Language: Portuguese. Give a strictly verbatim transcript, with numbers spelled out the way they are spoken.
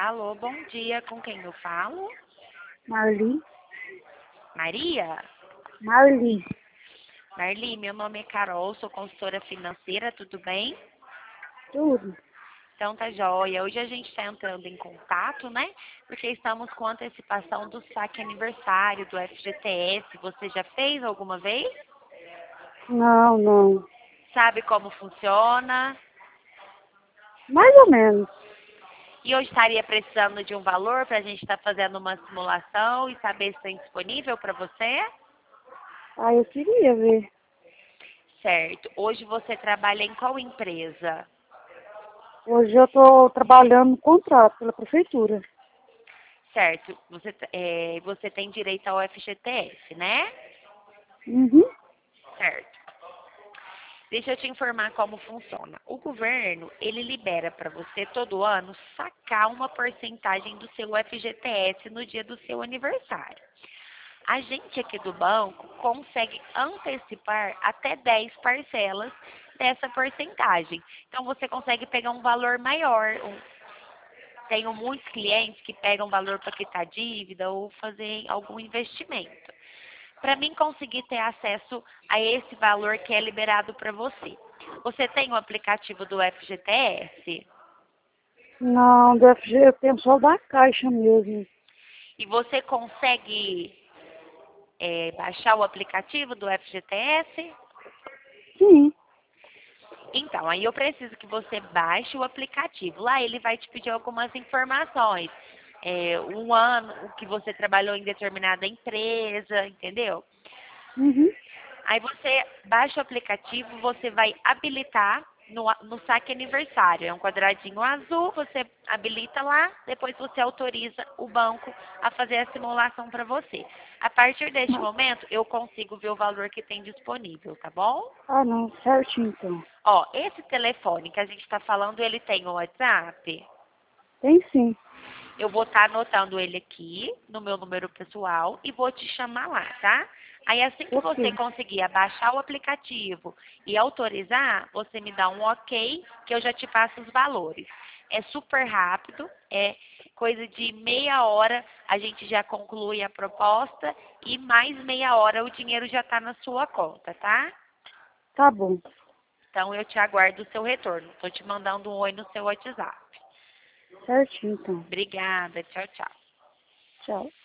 Alô, bom dia. Com quem eu falo? Marli. Maria? Marli. Marli, meu nome é Carol, sou consultora financeira, tudo bem? Tudo. Então tá joia. Hoje a gente está entrando em contato, né? Porque estamos com antecipação do saque aniversário do F G T S. Você já fez alguma vez? Não, não. Sabe como funciona? Mais ou menos. E eu estaria precisando de um valor para a gente estar fazendo uma simulação e saber se tem disponível para você? Ah, eu queria ver. Certo. Hoje você trabalha em qual empresa? Hoje eu estou trabalhando no contrato pela prefeitura. Certo. Você, é, você tem direito ao F G T S, né? Uhum. Certo. Deixa eu te informar como funciona. O governo, ele libera para você todo ano sacar uma porcentagem do seu F G T S no dia do seu aniversário. A gente aqui do banco consegue antecipar até dez parcelas dessa porcentagem. Então você consegue pegar um valor maior. Um- Tenho muitos clientes que pegam valor para quitar dívida ou fazer algum investimento. Para mim conseguir ter acesso a esse valor que é liberado para você. Você tem o aplicativo do F G T S Não, do F G eu tenho só da Caixa mesmo. e você consegue é, baixar o aplicativo do F G T S? Sim. Então, aí eu preciso que você baixe o aplicativo. Lá ele vai te pedir algumas informações. É, um ano, o que você trabalhou em determinada empresa, entendeu? Uhum. Aí você baixa o aplicativo, você vai habilitar no, no saque aniversário. É um quadradinho azul, você habilita lá, depois você autoriza o banco a fazer a simulação para você. A partir deste momento, eu consigo ver o valor que tem disponível, tá bom? Ah, não. Certinho, então. Ó, esse telefone que a gente está falando, ele tem o WhatsApp? Tem sim. Eu vou estar anotando ele aqui no meu número pessoal e vou te chamar lá, tá? Aí assim que você Ok. conseguir abaixar o aplicativo e autorizar, você me dá um ok que eu já te passo os valores. É super rápido, é coisa de meia hora a gente já conclui a proposta e mais meia hora o dinheiro já está na sua conta, tá? Tá bom. Então eu te aguardo o seu retorno. Estou te mandando um oi no seu WhatsApp. Certinho, então. Obrigada, tchau, tchau. Tchau.